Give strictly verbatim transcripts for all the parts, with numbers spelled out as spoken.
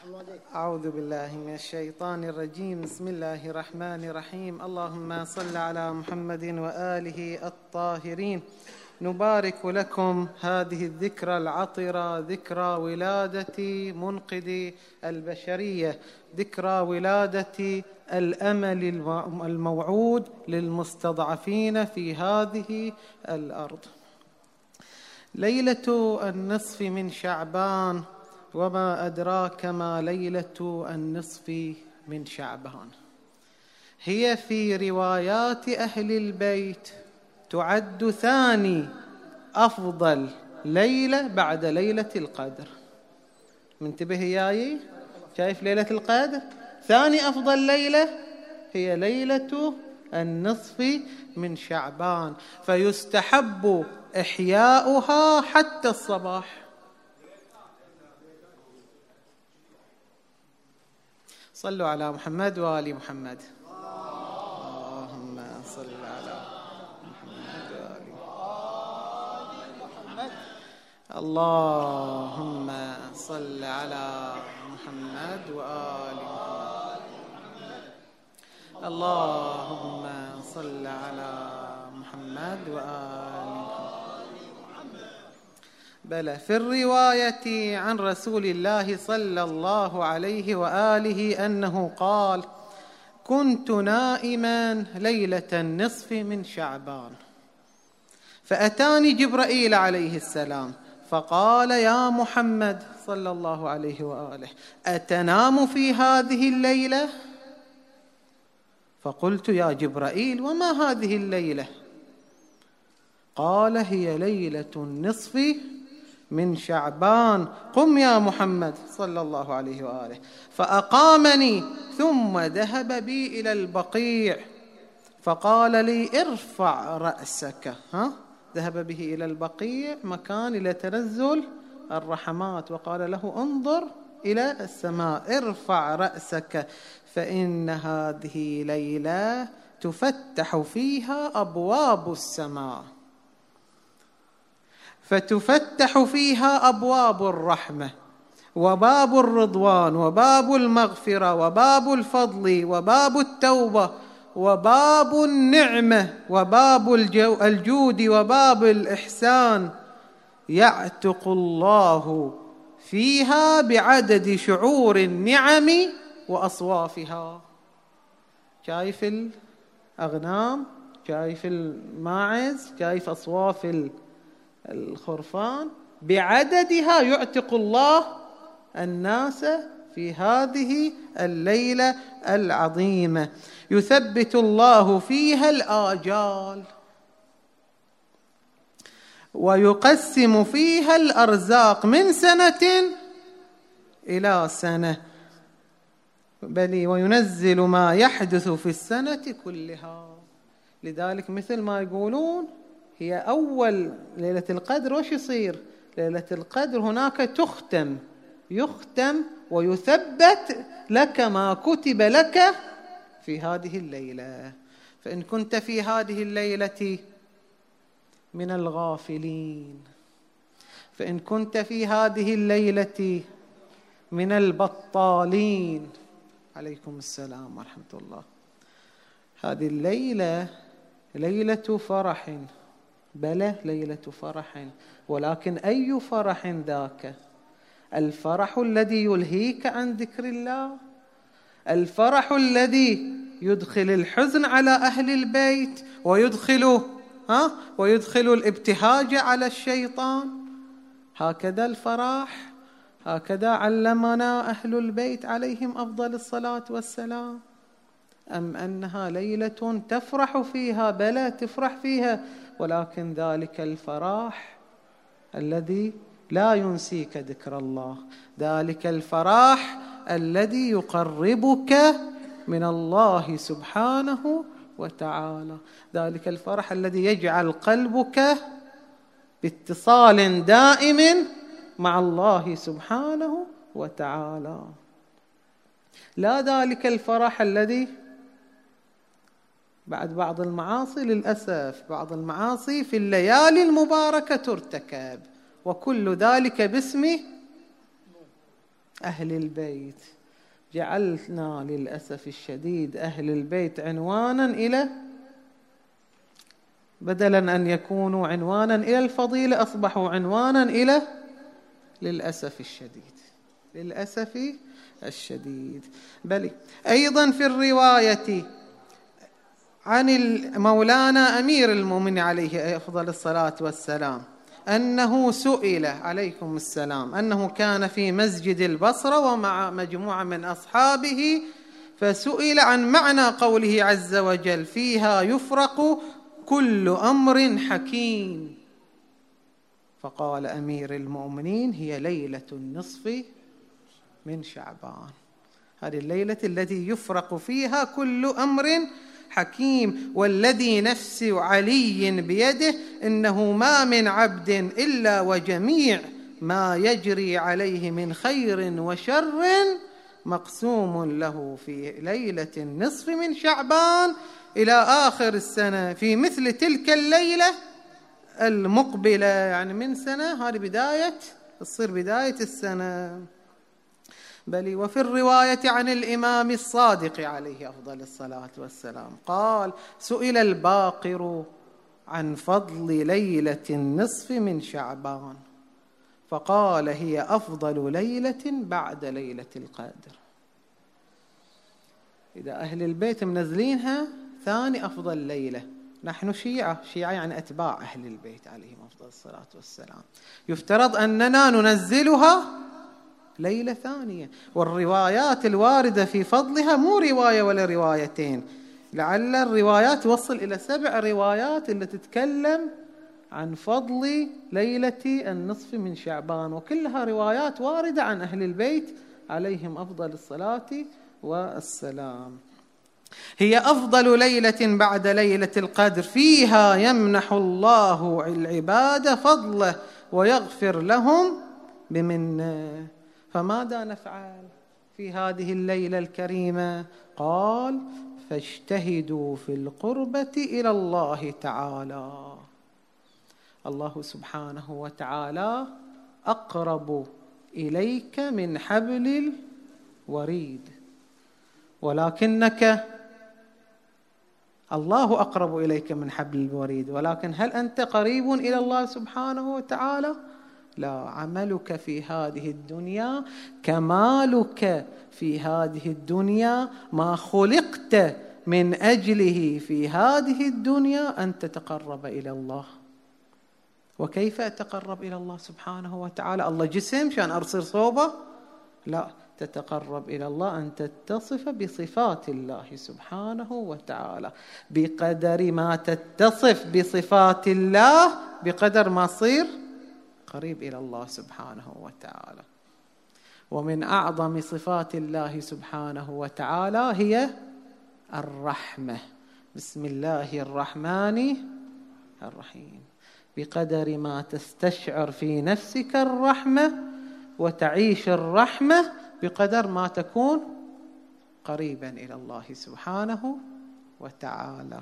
أعوذ بالله من الشيطان الرجيم. بسم الله الرحمن الرحيم. اللهم صل على محمد وآله الطاهرين. نبارك لكم هذه الذكرى العطرة، ذكرى ولادة منقذ البشرية، ذكرى ولادة الأمل الموعود للمستضعفين في هذه الأرض. ليلة النصف من شعبان، وما أدراك ما ليلة النصف من شعبان. هي في روايات أهل البيت تعد ثاني أفضل ليلة بعد ليلة القدر. منتبه ياي؟ شايف ليلة القدر؟ ثاني أفضل ليلة هي ليلة النصف من شعبان، فيستحب إحياؤها حتى الصباح. صلوا على محمد وآل محمد. اللهم صل على محمد وآل محمد. اللهم صل على محمد وآل محمد. اللهم صل على محمد وآل محمد. بلى في الرواية عن رسول الله صلى الله عليه وآله أنه قال: كنت نائما ليلة النصف من شعبان، فأتاني جبرائيل عليه السلام فقال: يا محمد صلى الله عليه وآله، أتنام في هذه الليلة؟ فقلت: يا جبرائيل، وما هذه الليلة؟ قال: هي ليلة النصف من شعبان، قم يا محمد صلى الله عليه وآله. فأقامني ثم ذهب بي إلى البقيع فقال لي: ارفع رأسك. ها؟ ذهب به إلى البقيع، مكان إلى تنزل الرحمات، وقال له: انظر إلى السماء، ارفع رأسك، فإن هذه ليلة تفتح فيها أبواب السماء، فتفتح فيها أبواب الرحمة وباب الرضوان وباب المغفرة وباب الفضل وباب التوبة وباب النعمة وباب الجود وباب الإحسان، يعتق الله فيها بعدد شعور النعم وأصوافها. شايف الأغنام، شايف الماعز، شايف أصواف الخرفان، بعددها يعتق الله الناس في هذه الليلة العظيمة. يثبت الله فيها الآجال ويقسم فيها الأرزاق من سنة إلى سنة، بل وينزل ما يحدث في السنة كلها. لذلك مثل ما يقولون هي أول ليلة القدر، وش يصير؟ ليلة القدر هناك تختم، يختم ويثبت لك ما كتب لك في هذه الليلة. فإن كنت في هذه الليلة من الغافلين، فإن كنت في هذه الليلة من البطالين، عليكم السلام ورحمة الله، هذه الليلة ليلة فرح، بلى ليلة فرح، ولكن أي فرح ذاك؟ الفرح الذي يلهيك عن ذكر الله، الفرح الذي يدخل الحزن على أهل البيت ويدخل ها ويدخل الابتهاج على الشيطان. هكذا الفرح، هكذا علمنا أهل البيت عليهم أفضل الصلاة والسلام. أم أنها ليلة تفرح فيها؟ بلى تفرح فيها، ولكن ذلك الفرح الذي لا ينسيك ذكر الله، ذلك الفرح الذي يقربك من الله سبحانه وتعالى، ذلك الفرح الذي يجعل قلبك باتصال دائم مع الله سبحانه وتعالى، لا ذلك الفرح الذي بعد بعض المعاصي. للأسف بعض المعاصي في الليالي المباركة ترتكب، وكل ذلك باسم أهل البيت. جعلنا للأسف الشديد أهل البيت عنوانا إلى، بدلا أن يكونوا عنوانا إلى الفضيلة أصبحوا عنوانا إلى، للأسف الشديد، للأسف الشديد. بل أيضا في الرواية عن مولانا أمير المؤمنين عليه أفضل الصلاة والسلام أنه سئل عليكم السلام أنه كان في مسجد البصرة ومع مجموعة من أصحابه، فسئل عن معنى قوله عز وجل فيها يفرق كل أمر حكيم، فقال أمير المؤمنين هي ليلة النصف من شعبان، هذه الليلة التي يفرق فيها كل أمر حكيم، والذي نفس علي بيده إنه ما من عبد إلا وجميع ما يجري عليه من خير وشر مقسوم له في ليلة النصف من شعبان إلى آخر السنة في مثل تلك الليلة المقبلة، يعني من سنة، هذه بداية تصير بداية السنة. بل وفي الرواية عن الإمام الصادق عليه أفضل الصلاة والسلام قال سئل الباقر عن فضل ليلة النصف من شعبان فقال هي أفضل ليلة بعد ليلة القدر. إذا أهل البيت منزلينها ثاني أفضل ليلة، نحن شيعة، شيعة يعني أتباع أهل البيت عليهم أفضل الصلاة والسلام، يفترض أننا ننزلها ليلة ثانية، والروايات الواردة في فضلها مو رواية ولا روايتين، لعل الروايات توصل إلى سبع روايات اللي تتكلم عن فضل ليلة النصف من شعبان، وكلها روايات واردة عن أهل البيت عليهم أفضل الصلاة والسلام. هي أفضل ليلة بعد ليلة القدر، فيها يمنح الله العباد فضله ويغفر لهم بمنه. فماذا نفعل في هذه الليلة الكريمة؟ قال فاجتهدوا في القربة إلى الله تعالى. الله سبحانه وتعالى أقرب إليك من حبل الوريد، ولكنك الله أقرب إليك من حبل الوريد، ولكن هل أنت قريب إلى الله سبحانه وتعالى؟ لا. عملك في هذه الدنيا، كمالك في هذه الدنيا، ما خلقت من أجله في هذه الدنيا أن تتقرب إلى الله. وكيف أتقرب إلى الله سبحانه وتعالى؟ الله جسم شان أرسل صوبه؟ لا، تتقرب إلى الله أن تتصف بصفات الله سبحانه وتعالى، بقدر ما تتصف بصفات الله بقدر ما تصير قريب إلى الله سبحانه وتعالى. ومن أعظم صفات الله سبحانه وتعالى هي الرحمة، بسم الله الرحمن الرحيم، بقدر ما تستشعر في نفسك الرحمة وتعيش الرحمة بقدر ما تكون قريبا إلى الله سبحانه وتعالى.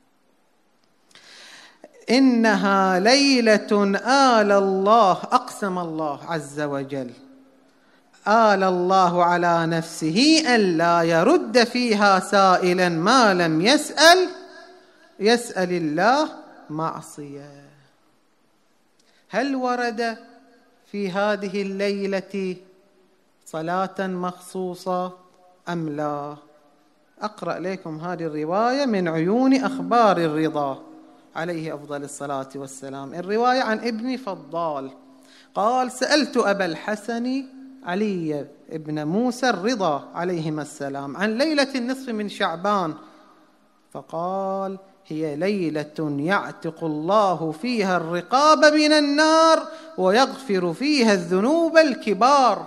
إنها ليلة آل الله، أقسم الله عز وجل، آل الله على نفسه أن لا يرد فيها سائلا ما لم يسأل يسأل الله معصية. هل ورد في هذه الليلة صلاة مخصوصة أم لا؟ أقرأ لكم هذه الرواية من عيون أخبار الرضا عليه أفضل الصلاة والسلام. الرواية عن ابن فضال قال سألت أبا الحسن علي ابن موسى الرضا عليهما السلام عن ليلة النصف من شعبان، فقال هي ليلة يعتق الله فيها الرقاب من النار ويغفر فيها الذنوب الكبار.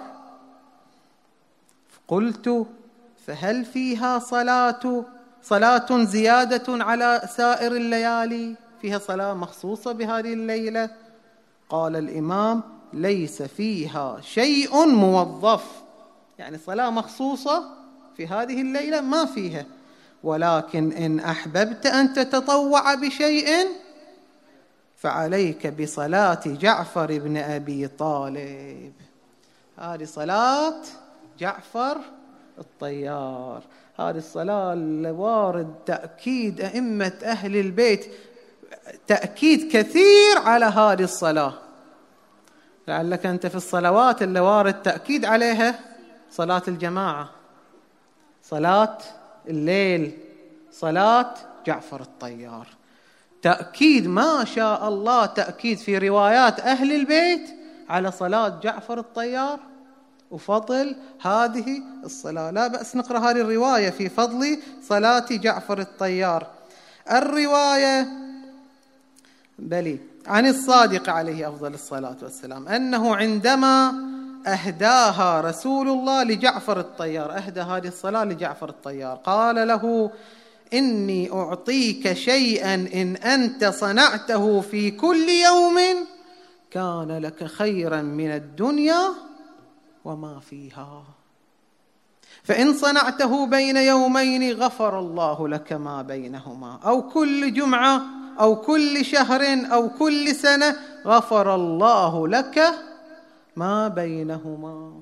قلت فهل فيها صلاة صلاة زيادة على سائر الليالي؟ فيها صلاة مخصوصة بهذه الليلة؟ قال الإمام ليس فيها شيء موظف، يعني صلاة مخصوصة في هذه الليلة ما فيها، ولكن إن أحببت أن تتطوع بشيء فعليك بصلاة جعفر بن أبي طالب. هذه صلاة جعفر الطيار، هذه الصلاة اللي وارد تأكيد أئمة أهل البيت تأكيد كثير على هذه الصلاة. لعلك أنت في الصلوات اللي وارد تأكيد عليها صلاة الجماعة، صلاة الليل، صلاة جعفر الطيار، تأكيد ما شاء الله، تأكيد في روايات أهل البيت على صلاة جعفر الطيار وفضل هذه الصلاة. لا بأس نقرأ هذه الرواية في فضل صلاة جعفر الطيار. الرواية بلي عن الصادق عليه أفضل الصلاة والسلام أنه عندما أهداها رسول الله لجعفر الطيار، أهدى هذه الصلاة لجعفر الطيار، قال له: إني أعطيك شيئا إن أنت صنعته في كل يوم كان لك خيرا من الدنيا وما فيها، فإن صنعته بين يومين غفر الله لك ما بينهما، أو كل جمعة أو كل شهر أو كل سنة غفر الله لك ما بينهما.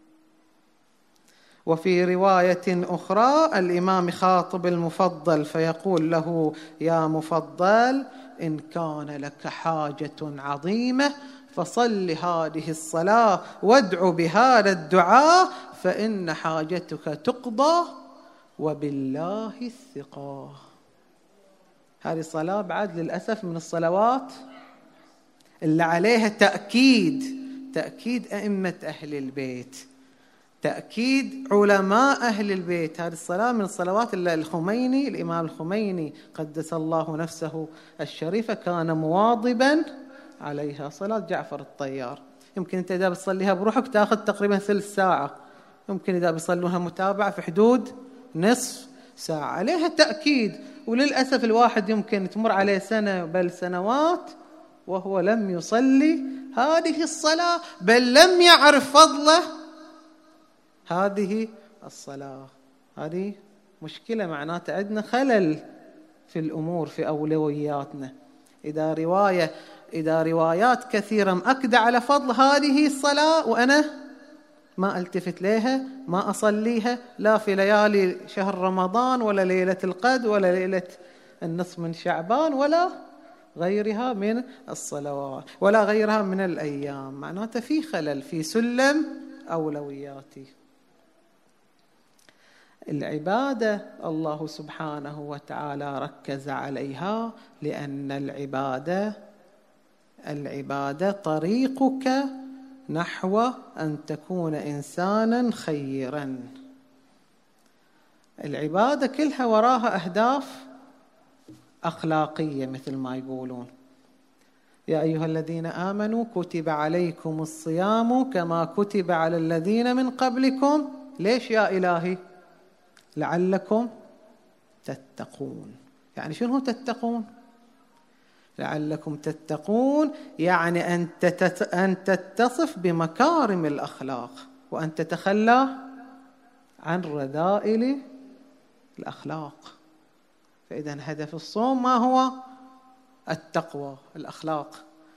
وفي رواية أخرى الإمام خاطب المفضل فيقول له: يا مفضل، إن كان لك حاجة عظيمة فصل هذه الصلاة وادع بهذا الدعاء فإن حاجتك تقضى وبالله الثقة. هذه الصلاة بعد للأسف من الصلوات اللي عليها تأكيد، تأكيد أئمة أهل البيت، تأكيد علماء أهل البيت. هذه الصلاة من الصلوات اللي الخميني، الإمام الخميني قدس الله نفسه الشريفة، كان مواظبا عليها، صلاة جعفر الطيار. يمكن أنت إذا بتصليها بروحك تأخذ تقريبا ثلث ساعة، يمكن إذا بيصلونها متابعة في حدود نصف ساعة. عليها تأكيد، وللأسف الواحد يمكن تمر عليه سنة بل سنوات وهو لم يصلي هذه الصلاة، بل لم يعرف فضله هذه الصلاة. هذه مشكلة، معناته عندنا خلل في الأمور، في أولوياتنا. إذا رواية إذا روايات كثيرة مأكدة على فضل هذه الصلاة وأنا ما ألتفت لها، ما أصليها، لا في ليالي شهر رمضان ولا ليلة القدر ولا ليلة النصف من شعبان ولا غيرها من الصلوات ولا غيرها من الأيام، معناته في خلل في سلم أولوياتي. العبادة الله سبحانه وتعالى ركز عليها، لأن العبادة العبادة طريقك نحو أن تكون إنسانا خيرا. العبادة كلها وراها أهداف أخلاقية مثل ما يقولون: يا أيها الذين آمنوا كتب عليكم الصيام كما كتب على الذين من قبلكم. ليش يا إلهي؟ لعلكم تتقون. يعني شنو تتقون؟ لعلكم تتقون يعني أن تتصف بمكارم الأخلاق وأن تتخلى عن رذائل الأخلاق. فإذا هدف الصوم ما هو؟ التقوى، الأخلاق.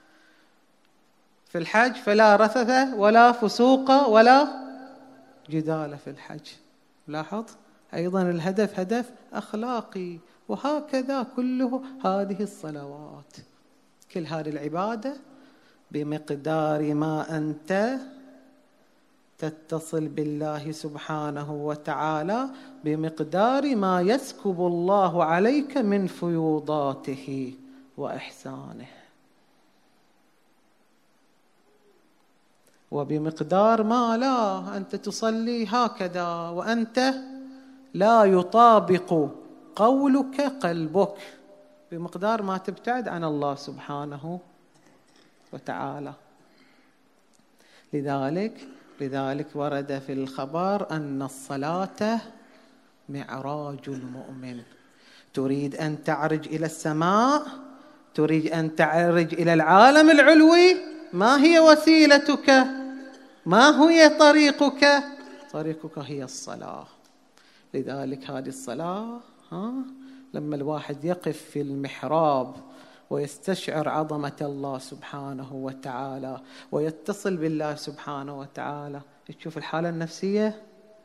في الحج فلا رفث ولا فسوق ولا جدال في الحج. لاحظ أيضا الهدف هدف أخلاقي. وهكذا كله هذه الصلوات، كل هذه العبادة بمقدار ما أنت تتصل بالله سبحانه وتعالى، بمقدار ما يسكب الله عليك من فيوضاته وإحسانه، وبمقدار ما لا أنت تصلي هكذا وأنت لا يطابق قولك قلبك، بمقدار ما تبتعد عن الله سبحانه وتعالى. لذلك لذلك ورد في الخبر أن الصلاة معراج المؤمن. تريد أن تعرج إلى السماء، تريد أن تعرج إلى العالم العلوي، ما هي وسيلتك؟ ما هي طريقك؟ طريقك هي الصلاة. لذلك هذه الصلاة ها لما الواحد يقف في المحراب ويستشعر عظمة الله سبحانه وتعالى ويتصل بالله سبحانه وتعالى. تشوف الحالة النفسية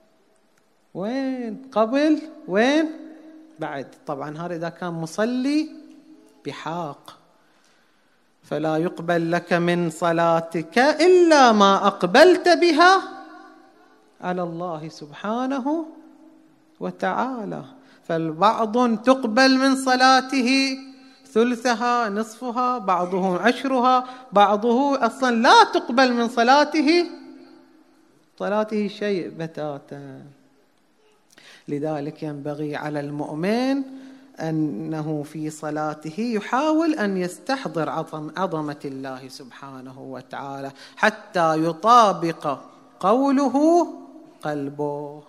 وين قبل وين بعد. طبعا هذا إذا كان مصلي بحق، فلا يقبل لك من صلاتك إلا ما أقبلت بها على الله سبحانه وتعالى. فالبعض تقبل من صلاته ثلثها نصفها، بعضهم عشرها، بعضه أصلا لا تقبل من صلاته صلاته شيء بتاتا. لذلك ينبغي على المؤمن أنه في صلاته يحاول أن يستحضر عظم عظمة الله سبحانه وتعالى حتى يطابق قوله قلبه.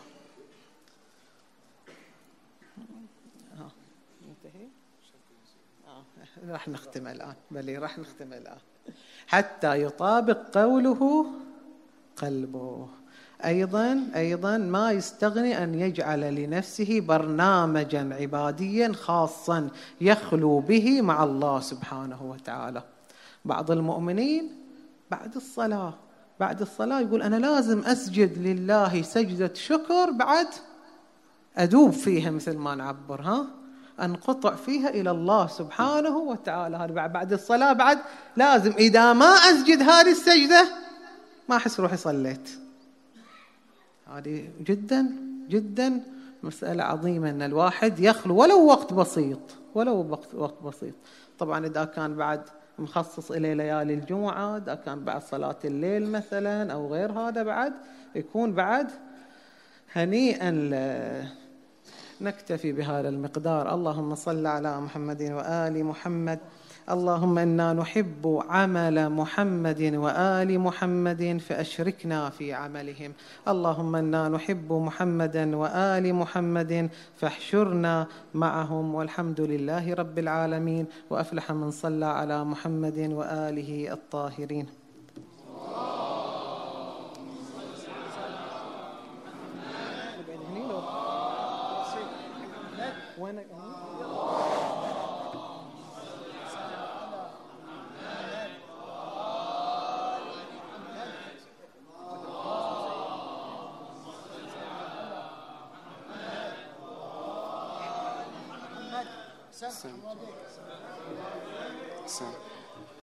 راح نختم الآن، بلي راح نختم الآن. حتى يطابق قوله قلبه. أيضا أيضا ما يستغني أن يجعل لنفسه برنامجا عباديا خاصا يخلو به مع الله سبحانه وتعالى. بعض المؤمنين بعد الصلاة بعد الصلاة يقول أنا لازم أسجد لله سجدة شكر، بعد أدوب فيها مثل ما نعبر، ها أنقطع فيها إلى الله سبحانه وتعالى. هذا بعد الصلاة بعد لازم، إذا ما أسجد هذه السجدة ما أحس روحي صليت. هذه جدا جدا مسألة عظيمة أن الواحد يخلو ولو وقت بسيط، ولو وقت وقت بسيط. طبعا إذا كان بعد مخصص إلى ليالي الجمعة، إذا كان بعد صلاة الليل مثلا أو غير هذا، بعد يكون بعد هنيئا ل... نكتفي بهذا المقدار. اللهم صل على محمد وآل محمد. اللهم إنا نحب عمل محمد وآل محمد فأشركنا في عملهم. اللهم إنا نحب محمدا وآل محمد فاحشرنا معهم. والحمد لله رب العالمين. وأفلح من صلى على محمد وآله الطاهرين. Sam. Sam.